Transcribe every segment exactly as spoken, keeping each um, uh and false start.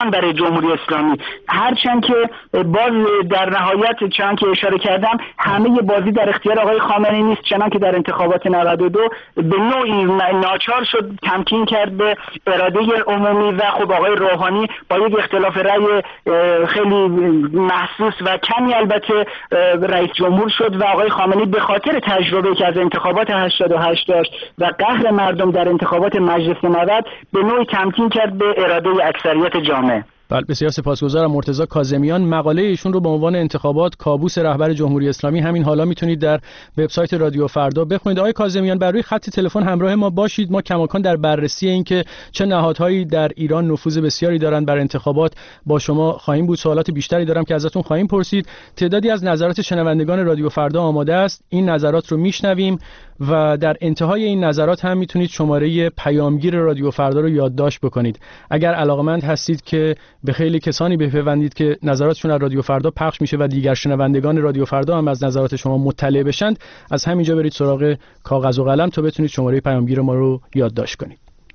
برای جمهوری اسلامی، هرچند که باز در نهایت چند که اشاره کردم همه بازی در اختیار آقای خامنه‌ای نیست، چنان که در انتخابات نود و دو به نوعی ناچار شد تمکین کرد به اراده عمومی و خب آقای روحانی با یک اختلاف رأی خیلی محسوس و کمی البته رئیس جمهور شد و آقای خامنه‌ای به خاطر تجربه که از انتخابات هشتاد و هشت داشت و قهر مردم در انتخابات مجلس نود به نوعی تمکین کرد به اراده اکثریت جامعه. بله، بسیار سپاسگزارم. مرتضی کاظمیان. مقاله ایشون رو به عنوان انتخابات کابوس رهبر جمهوری اسلامی همین حالا میتونید در وبسایت رادیو فردا بخونید. آقای کاظمیان، بر روی خط تلفن همراه ما باشید. ما کماکان در بررسی این که چه نهادهایی در ایران نفوذ بسیاری دارند بر انتخابات با شما خواهیم بود. سوالات بیشتری دارم که ازتون خواهیم پرسید. تعدادی از نظرات شنوندگان رادیو فردا آماده است. این نظرات رو میشنویم و در انتهای این نظرات هم میتونید شماره پیامگیر رادیو فردا رو یادداشت بکنید. اگر علاقمند هستید که به خیلی کسانی بپیوندید که نظراتشون از رادیو فردا پخش میشه و دیگر شنوندگان رادیو فردا هم از نظرات شما مطلع بشند، از همینجا برید سراغ کاغذ و قلم تا بتونید شماره پیامگیر ما رو یادداشت کنید.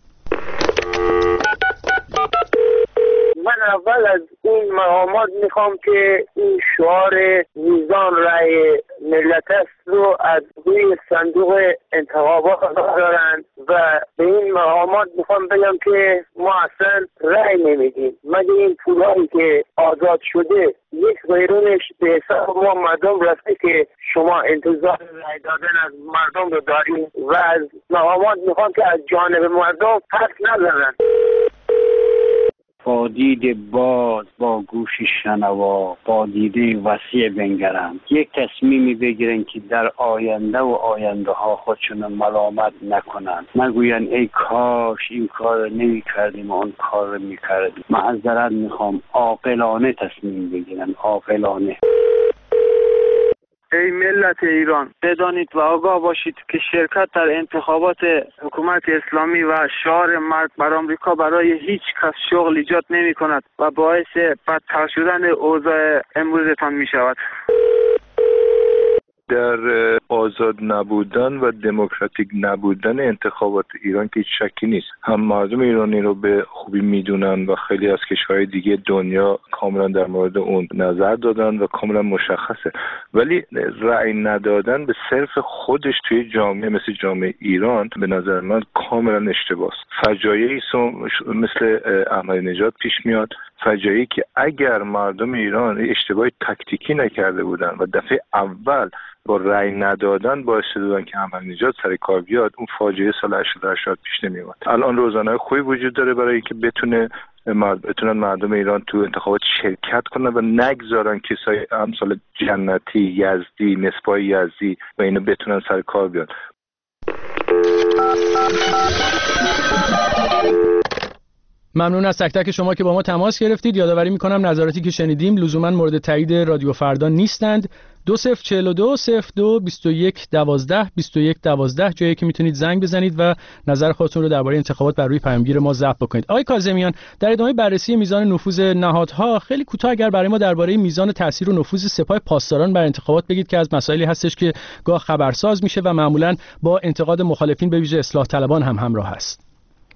من اول از این مقامات میخوام که این شعار میزان رأی ملت است رو از روی صندوق انتخابات دارن و به این مقامات میخوام بگم که ما اصلا رأی نمیدیم، مگه این پولایی که آزاد شده یک قیرونش به حساب ما مردم رفته که شما انتظار رأی دادن از مردم رو داریم و از مقامات میخوام که از جانب مردم حرف نزنن. با دید باز، با گوش شنوا، با دیده وسیع بنگرم، یک تصمیمی بگیرن که در آینده و آینده ها خودشون ملامت نکنن، نگوین ای کاش این کار نمی کردیم و اون کار رو می کردیم. معذرت میخوام، عاقلانه تصمیم بگیرن، عاقلانه. ای ملت ایران، بدانید و آگاه باشید که شرکت در انتخابات حکومت اسلامی و شعار مرگ بر آمریکا برای هیچ کس شغل ایجاد نمی کند و باعث بدتر شدن اوضاع امروزتان می شود. در آزاد نبودن و دموکراتیک نبودن انتخابات ایران که شکی نیست. هم مردم ایرانی رو به خوبی میدونن و خیلی از کشورهای دیگه دنیا کاملا در مورد اون نظر دادن و کاملا مشخصه. ولی رأی ندادن به صرف خودش توی جامعه مثل جامعه ایران به نظر من کاملا اشتباهه. فجایعی مثل احمدی نژاد پیش میاد، فجایعی که اگر مردم ایران اشتباه تاکتیکی نکرده بودن و دفعه اول با رأی ندادن باعث شدن که احمدی نژاد سر کار بیاد، اون فاجعه سال هشتاد و هشت پیش نمیومد. الان روزنامه خوبی وجود داره برای اینکه بتونه مرد بتونن مردم ایران تو انتخابات شرکت کنن و نگذارن کسای امثال جنتی، یزدی، نسبای یزدی و اینا بتونن سر کار بیان. ممنون از تک تک شما که با ما تماس گرفتید. یادآوری میکنم نظراتی که شنیدیم لزوما مورد تایید رادیو فردا نیستند. دو صفر چهل و دو صفر دو بیست و یک دوازده بیست و یک دوازده جایی که میتونید زنگ بزنید و نظر خودتون رو درباره انتخابات بر روی پیامگیر ما ضبط بکنید. آقای کاظمیان، در ادامه بررسی میزان نفوذ نهادها خیلی کوتاه اگر برای ما درباره میزان تاثیر و نفوذ سپاه پاسداران بر انتخابات بگید که از مسائلی هستش که گاه خبرساز میشه و معمولا با انتقاد مخالفین به ویژه اصلاح طلبان هم همراه است.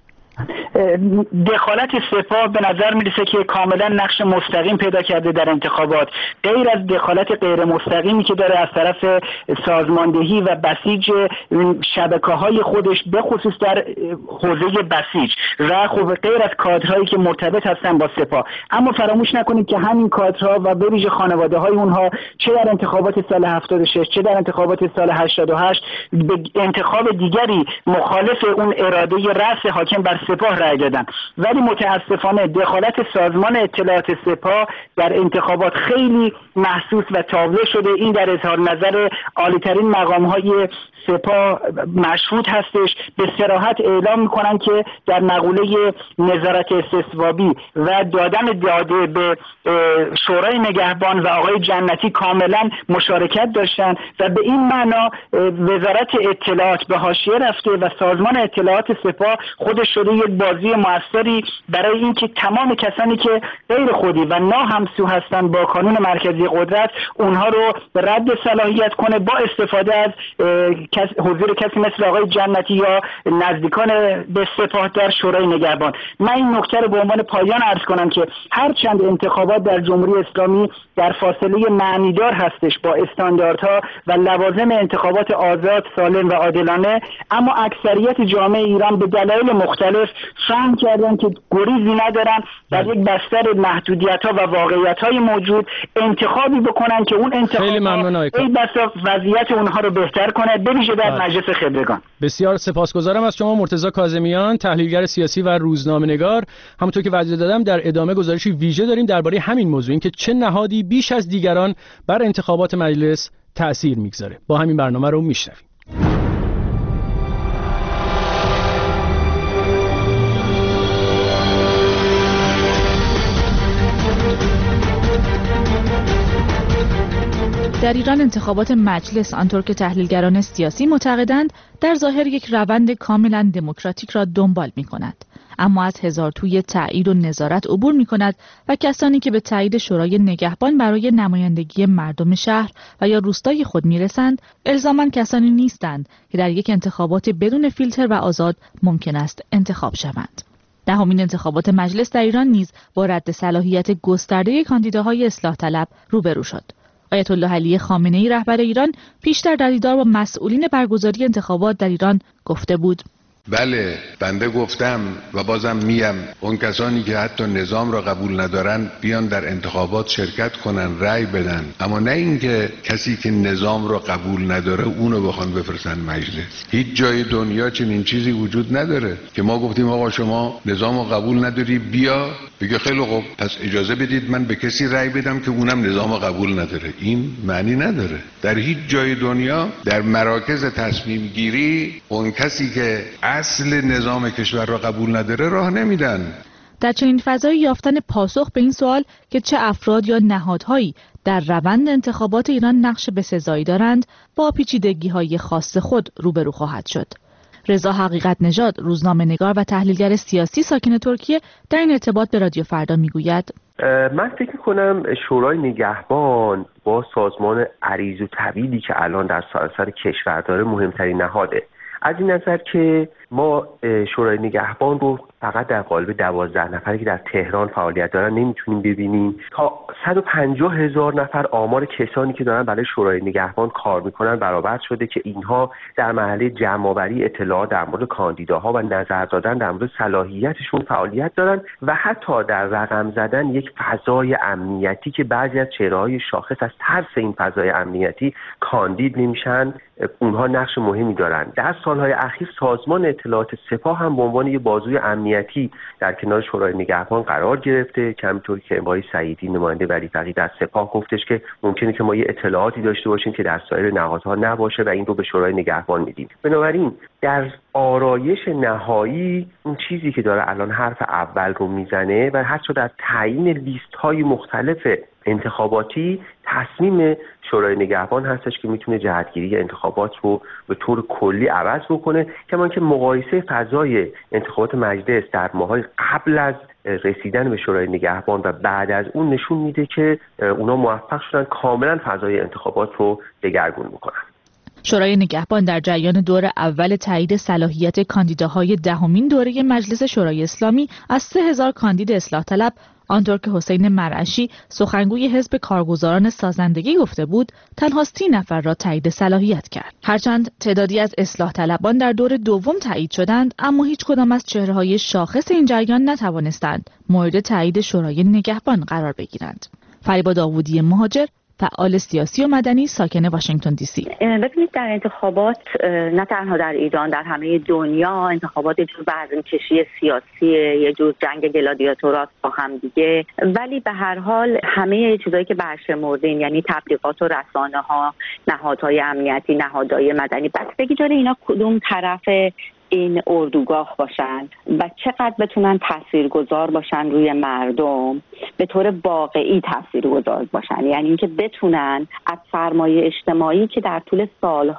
دخالت سپاه به نظر میرسه که کاملا نقش مستقیم پیدا کرده در انتخابات، غیر از دخالت غیر مستقیمی که داره از طرف سازماندهی و بسیج شبکه‌های خودش به خصوص در حوزه بسیج و خب غیر از کادرهایی که مرتبط هستن با سپاه. اما فراموش نکنید که همین کادرها و به ویژه خانواده‌های اونها چه در انتخابات سال هفتاد و شش چه در انتخابات سال هشتاد و هشت به انتخاب دیگری مخالف اون اراده رأس حاکم بر سپاه رای دادن. ولی متاسفانه دخالت سازمان اطلاعات سپاه در انتخابات خیلی محسوس و تابلو شده. این در اظهار نظر عالی‌ترین مقام‌های سپاه مشهود هستش. به صراحت اعلام میکنن که در مقوله نظارت استصوابی و دادن داده به شورای نگهبان و آقای جنتی کاملا مشارکت داشتن و به این معنا وزارت اطلاعات به حاشیه رفته و سازمان اطلاعات سپاه خودش شده شده یک بازی موثری برای اینکه تمام کسانی که غیر خودی و ناهمسو هستند با کانون مرکزی قدرت اونها رو رد صلاحیت کنه با استفاده از حضور کسی مثل آقای جنتی یا نزدیکان به سپاه در شورای نگهبان. من این نکته رو به عنوان پایان عرض کنم که هر چند انتخابات در جمهوری اسلامی در فاصله معنیدار هستش با استانداردها و لوازم انتخابات آزاد، سالم و عادلانه، اما اکثریت جامعه ایران به دلایل مختلف فهم کردن که گریزی ندارن در یک بستر محدودیت‌ها و واقعیت‌های موجود انتخابی بکنن که اون انتخاب ای بسا وضعیت اونها رو بهتر کنه، به ویژه در مجلس خبرگان. بسیار سپاسگزارم از شما مرتضی کاظمیان، تحلیلگر سیاسی و روزنامه‌نگار. همونطور که وعده دادم در ادامه گزارشی ویژه داریم درباره همین موضوع، اینکه چه نهادی بیش از دیگران بر انتخابات مجلس تأثیر میگذاره. با همین برنامه رو میشنویم. در ایران انتخابات مجلس آنطور که تحلیلگران سیاسی معتقدند در ظاهر یک روند کاملا دموکراتیک را دنبال می کند، اما از هزار توی تایید و نظارت عبور می کند و کسانی که به تایید شورای نگهبان برای نمایندگی مردم شهر و یا روستای خود می رسند الزاماً کسانی نیستند که در یک انتخابات بدون فیلتر و آزاد ممکن است انتخاب شوند. دهمین انتخابات مجلس در ایران نیز با رد صلاحیت گسترده کاندیداهای اصلاح طلب روبرو شد. آیت الله علی خامنه‌ای رهبر ایران پیشتر در دیدار با مسئولین برگزاری انتخابات در ایران گفته بود: بله، بنده گفتم و بازم میم، اون کسانی که حتی نظام را قبول ندارن بیان در انتخابات شرکت کنن، رأی بدن، اما نه اینکه کسی که نظام را قبول نداره اونو بخوان بفرستن مجلس. هیچ جای دنیا چنین چیزی وجود نداره که ما گفتیم آقا شما نظام را قبول نداری بیا، بگه خیلی خوب پس اجازه بدید من به کسی رأی بدم که اونم نظام را قبول نداره. این معنی نداره. در هیچ جای دنیا در مراکز تصمیم گیری اون کسی که اصل نظام کشور را قبول نداره راه نمیدن. در چنین فضایی یافتن پاسخ به این سوال که چه افراد یا نهادهایی در روند انتخابات ایران نقش بسزایی دارند با پیچیدگی‌های خاص خود روبرو خواهد شد. رضا حقیقت نژاد، روزنامه‌نگار و تحلیلگر سیاسی ساکن ترکیه، در این ارتباط به رادیو فردا میگوید: من فکر می‌کنم شورای نگهبان با سازمان عریض و طویلی که الان در سراسر کشور داره مهمترین نهاده. از این نظر که ما شورای نگهبان رو فقط در قالب دوازده نفری که در تهران فعالیت دارن نمیتونیم ببینیم. تا صد و پنجاه هزار نفر آمار کسانی که دارن برای شورای نگهبان کار میکنن برآورد شده که اینها در مرحله جمع‌آوری اطلاعات در مورد کاندیداها و نظر دادن در مورد صلاحیتشون فعالیت دارن و حتی در رقم زدن یک فضای امنیتی که بعضی از چهره‌های شاخص از ترس این فضای امنیتی کاندید نمیشن، اونها نقش مهمی دارن. در سالهای اخیر سازمان اطلاعات سپاه هم به عنوان یک بازوی امنیتی در کنار شورای نگهبان قرار گرفته که همونطوری که آقای سعیدی نماینده ولی فقیه در سپاه گفتش که ممکنه که ما یه اطلاعاتی داشته باشیم که در سایر نهادها نباشه و این رو به شورای نگهبان میدیم. بنابراین در آرایش نهایی اون چیزی که داره الان حرف اول رو میزنه و حتی در تعیین لیست‌های مختلف انتخاباتی تصمیم شورای نگهبان هستش که میتونه جهتگیری انتخابات رو به طور کلی عوض بکنه. کما که مقایسه فضای انتخابات مجلس در ماهای قبل از رسیدن به شورای نگهبان و بعد از اون نشون میده که اونا موفق شدن کاملا فضای انتخابات رو دگرگون بکنن. شورای نگهبان در جریان دور اول تایید صلاحیت کاندیداهای دهمین دوره مجلس شورای اسلامی از سه هزار کاندید اصلاح طلب، آنطور که حسین مرعشی سخنگوی حزب کارگزاران سازندگی گفته بود، تنها سی نفر را تایید صلاحیت کرد. هرچند تعدادی از اصلاح طلبان در دور دوم تایید شدند، اما هیچ کدام از چهره‌های شاخص این جریان نتوانستند مورد تایید شورای نگهبان قرار بگیرند. فریبا داوودی مهاجر، فعال سیاسی و مدنی ساکن واشنگتن دی سی: ببینید در انتخابات نه تنها در ایران، در همه دنیا انتخابات یه جور وزن‌کشی سیاسیه، یه جور جنگ گلادیاتورات با هم دیگه، ولی به هر حال همه چیزایی که برشمردین، یعنی تبلیغات و رسانه‌ها، نهادهای امنیتی، نهادهای مدنی، بستگی داره اینا کدوم طرف این اردوگاه باشن و چقدر بتونن تاثیرگذار باشن روی مردم، به طور واقعی تاثیرگذار باشن، یعنی اینکه بتونن از سرمایه اجتماعی که در طول سالها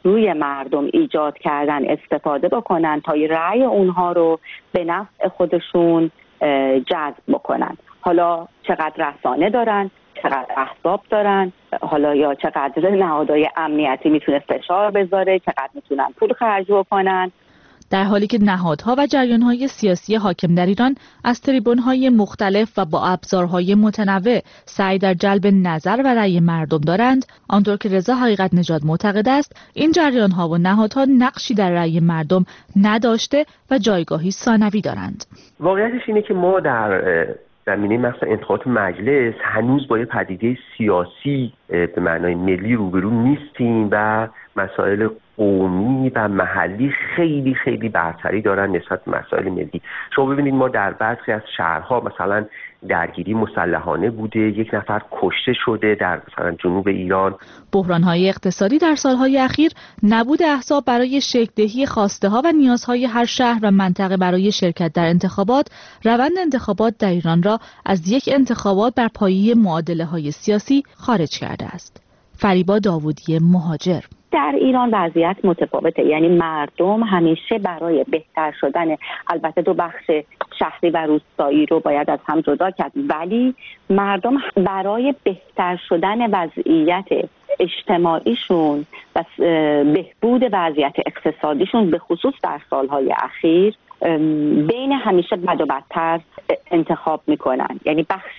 روی مردم ایجاد کردن استفاده بکنن تا رأی اونها رو به نفع خودشون جذب بکنن. حالا چقدر رسانه دارن، چقدر احزاب دارن، حالا یا چقدر نهادهای امنیتی میتونه فشار بذاره، چقدر میتونن پول خرج بکنن. در حالی که نهادها و جریانهای سیاسی حاکم در ایران از تریبونهای مختلف و با ابزارهای متنوع سعی در جلب نظر و رأی مردم دارند، آنطور که رضا حقیقت نژاد معتقد است این جریانها و نهادها نقشی در رأی مردم نداشته و جایگاهی ثانوی دارند. واقعیتش اینه که ما در زمینه مثلا انتخابات مجلس هنوز با یه پدیده سیاسی به معنای ملی روبرو نیستیم و مسائل قومی و محلی خیلی خیلی برتری دارن نسبت به مسائل ملی. شما ببینید ما در برخی از شهرها مثلا درگیری مسلحانه بوده، یک نفر کشته شده در مثلا جنوب ایران. بحران‌های اقتصادی در سالهای اخیر، نبود احزاب برای شکل‌دهی خواسته‌ها و نیازهای هر شهر و منطقه برای شرکت در انتخابات، روند انتخابات در ایران را از یک انتخابات بر پایه معادله‌های سیاسی خارج کرده است. فریبا داوودی، مهاجر. در ایران وضعیت متفاوته، یعنی مردم همیشه برای بهتر شدن، البته دو بخش شهری و روستایی رو باید از هم جدا کرد، ولی مردم برای بهتر شدن وضعیت اجتماعیشون و بهبود وضعیت اقتصادیشون به خصوص در سالهای اخیر بین همیشه بد و بدتر انتخاب میکنن. یعنی بخش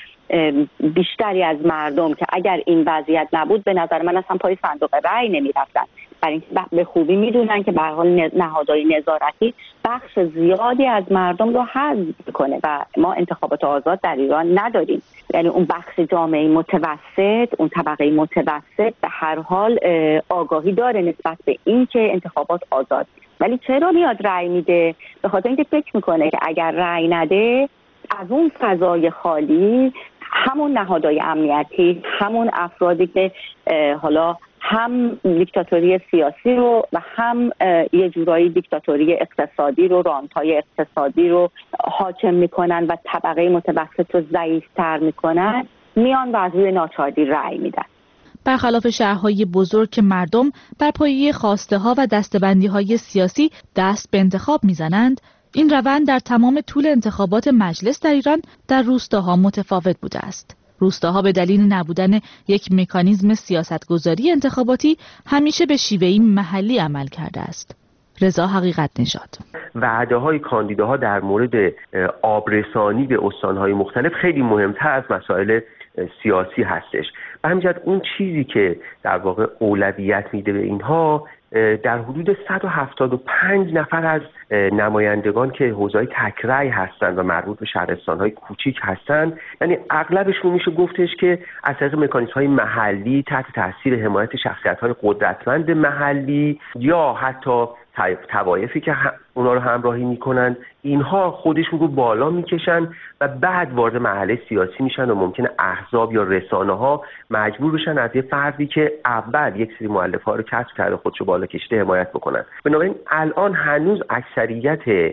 بیشتری از مردم که اگر این وضعیت نبود به نظر من اصلا پای صندوق رأی نمی‌رفتن، برای اینکه به خوبی میدونن که به هر حال نهادهای نظارتی بخش زیادی از مردم رو حذف کنه و ما انتخابات آزاد در ایران نداریم. یعنی اون بخش جامعه متوسط، اون طبقه متوسط به هر حال آگاهی داره نسبت به این که انتخابات آزاد، ولی چرا میاد رأی میده؟ به خاطر اینکه فکر میکنه که اگر رأی نده از اون فضای خالی همون نهادهای امنیتی، همون افرادی که حالا هم دیکتاتوری سیاسی رو و هم یه جورایی دیکتاتوری اقتصادی رو، رانت‌های اقتصادی رو حاکم میکنن و طبقه متوسط رو ضعیف‌تر میکنن، میان و از روی ناچاری رأی میدن. برخلاف شهرهای بزرگ که مردم بر پایه خواسته ها و دستبندی های سیاسی دست به انتخاب میزنند، این روند در تمام طول انتخابات مجلس در ایران در روستاها متفاوت بوده است. روستاها به دلیل نبودن یک مکانیزم سیاستگذاری انتخاباتی همیشه به شیوهی محلی عمل کرده است. رضا حقیقت نژاد. وعده های کاندیداها در مورد آبرسانی به استانهای مختلف خیلی مهمتر از مسائل سیاسی هستش. به همین جهت اون چیزی که در واقع اولویت میده به اینها در حدود صد و هفتاد و پنج نفر از نمایندگان که حوزه‌های تکرای هستند و مربوط به شهرستان‌های کوچیک هستند، یعنی اغلبشون میشه گفتش که از طریق مکانیزم‌های محلی تحت تاثیر حمایت شخصیت‌های قدرتمند محلی یا حتی توایفی که اونا رو همراهی میکنن، اینها خودشون رو بالا میکشن و بعد وارد مرحله سیاسی میشن و ممکنه احزاب یا رسانه‌ها مجبور بشن از یه فردی که اول یک سری مؤلفه‌ها رو کسب کرده خودشو بالا کشیده حمایت بکنن. بنابراین الان هنوز اکثریت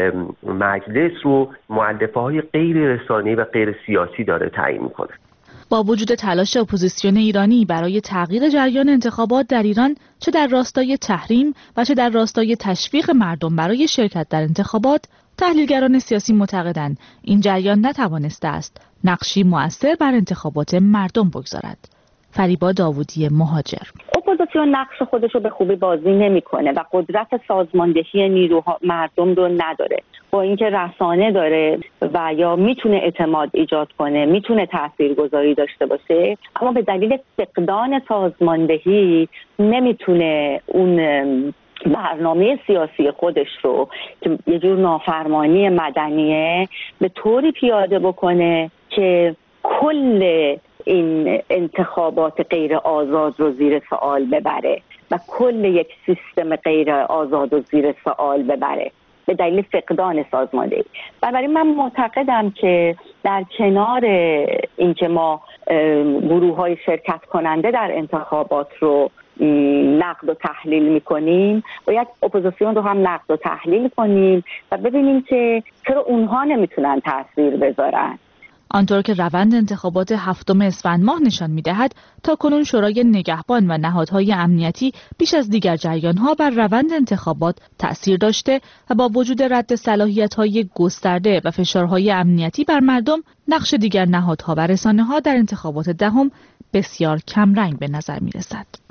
مجلس رو مؤلفه‌های غیر رسانه‌ای و غیر سیاسی داره تعیین میکنه. با وجود تلاش اپوزیسیون ایرانی برای تغییر جریان انتخابات در ایران، چه در راستای تحریم و چه در راستای تشویق مردم برای شرکت در انتخابات، تحلیلگران سیاسی معتقدند این جریان نتوانسته است نقشی مؤثر بر انتخابات مردم بگذارد. فریبا داوودی، مهاجر. اپوزیسیون نقش خودش رو به خوبی بازی نمی‌کنه و قدرت سازماندهی نیروها مردم رو نداره. با اینکه رسانه داره و یا میتونه اعتماد ایجاد کنه، میتونه تاثیرگذاری داشته باشه، اما به دلیل فقدان سازماندهی نمیتونه اون برنامه سیاسی خودش رو که یه جور نافرمانی مدنیه به طوری پیاده بکنه که کل این انتخابات غیر آزاد رو زیر سوال ببره و کل یک سیستم غیر آزاد رو زیر سوال ببره به دلیل فقدان سازماندهی. بنابراین من معتقدم که در کنار اینکه ما گروه‌های شرکت کننده در انتخابات رو نقد و تحلیل میکنیم، باید اپوزیسیون رو هم نقد و تحلیل کنیم و ببینیم که چرا اونها نمیتونن تاثیر بذارن. آنطور که روند انتخابات هفتم اسفند ماه نشان می‌دهد، تاکنون شورای نگهبان و نهادهای امنیتی بیش از دیگر جریان‌ها بر روند انتخابات تأثیر داشته و با وجود رد صلاحیت‌های گسترده و فشارهای امنیتی بر مردم، نقش دیگر نهادها و رسانه‌ها در انتخابات دهم بسیار کمرنگ به نظر می‌رسد.